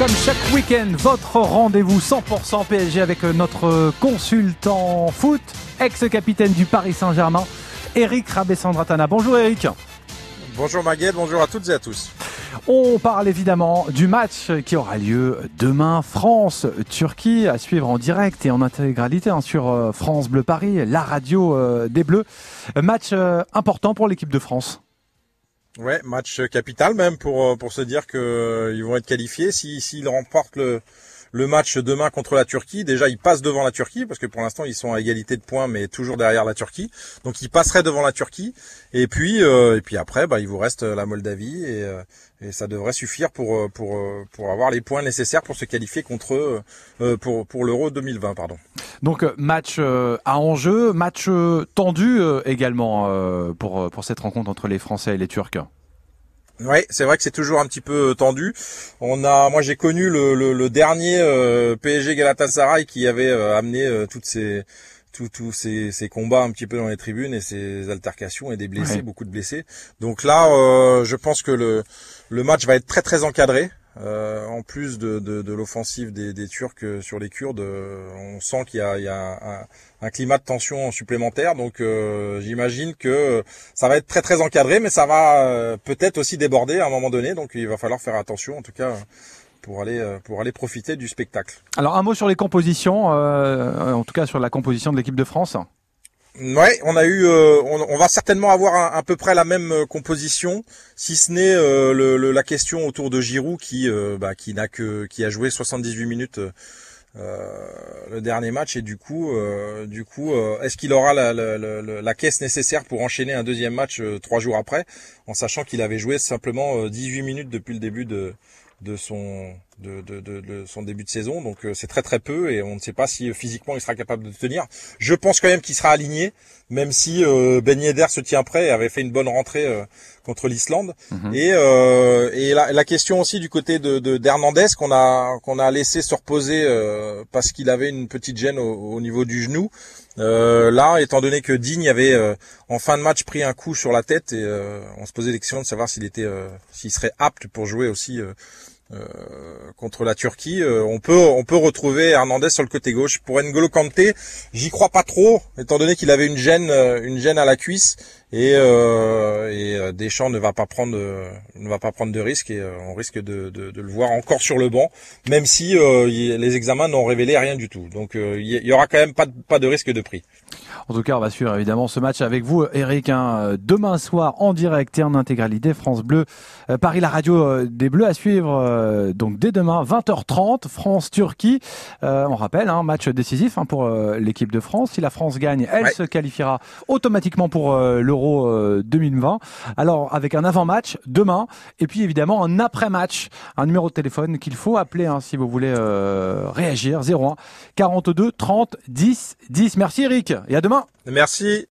comme chaque week-end, votre rendez-vous 100% PSG avec notre consultant foot, ex-capitaine du Paris Saint-Germain, Eric Rabessandratana. Bonjour Eric. Bonjour Maguette, bonjour à toutes et à tous. On parle évidemment du match qui aura lieu demain, France-Turquie, à suivre en direct et en intégralité sur France Bleu Paris, la radio des Bleus. Match important pour l'équipe de France. Ouais, match capital même pour se dire que ils vont être qualifiés s'ils remportent le match demain contre la Turquie. Déjà, ils passent devant la Turquie parce que pour l'instant, ils sont à égalité de points mais toujours derrière la Turquie. Donc ils passeraient devant la Turquie et puis après il vous reste la Moldavie et ça devrait suffire pour avoir les points nécessaires pour se qualifier contre eux pour l'Euro 2020 pardon. Donc match à enjeu, match tendu également pour cette rencontre entre les Français et les Turcs. Ouais, c'est vrai que c'est toujours un petit peu tendu. Moi j'ai connu le dernier PSG Galatasaray qui avait amené tous ces combats un petit peu dans les tribunes et ces altercations et des blessés, beaucoup de blessés. Donc là, je pense que le match va être très très encadré. En plus de l'offensive des Turcs sur les Kurdes, on sent qu'il y a un climat de tension supplémentaire. Donc j'imagine que ça va être très très encadré, mais ça va peut-être aussi déborder à un moment donné. Donc il va falloir faire attention, en tout cas pour aller profiter du spectacle. Alors un mot sur les compositions, en tout cas sur la composition de l'équipe de France. Ouais, on va certainement avoir à peu près la même composition, si ce n'est la question autour de Giroud qui a joué 78 minutes le dernier match et du coup est-ce qu'il aura la caisse nécessaire pour enchaîner un deuxième match 3 jours après, en sachant qu'il avait joué simplement 18 minutes depuis le début de son début de saison, donc c'est très très peu et on ne sait pas si physiquement il sera capable de tenir. Je pense quand même qu'il sera aligné, même si Ben Yedder se tient prêt et avait fait une bonne rentrée contre l'Islande. Et la question aussi du côté d'Hernandez qu'on a laissé se reposer parce qu'il avait une petite gêne au niveau du genou. Là, étant donné que Digne avait en fin de match pris un coup sur la tête et on se posait la question de savoir s'il serait apte pour jouer aussi contre la Turquie, on peut retrouver Hernandez sur le côté gauche. Pour N'Golo Kanté, j'y crois pas trop, étant donné qu'il avait une gêne à la cuisse et Deschamps ne va pas prendre de risque et on risque de le voir encore sur le banc, même si les examens n'ont révélé rien du tout. Donc il y aura quand même pas de risque de prix. En tout cas, on va suivre évidemment ce match avec vous, Eric, demain soir en direct et en intégralité. France Bleu, Paris, la radio des Bleus à suivre donc dès demain 20h30, France-Turquie. On rappelle, match décisif pour l'équipe de France. Si la France gagne, elle se qualifiera automatiquement pour l'Euro 2020. Alors avec un avant-match demain et puis évidemment un après-match, un numéro de téléphone qu'il faut appeler si vous voulez réagir, 01 42 30 10 10. Merci Eric et à demain. Merci.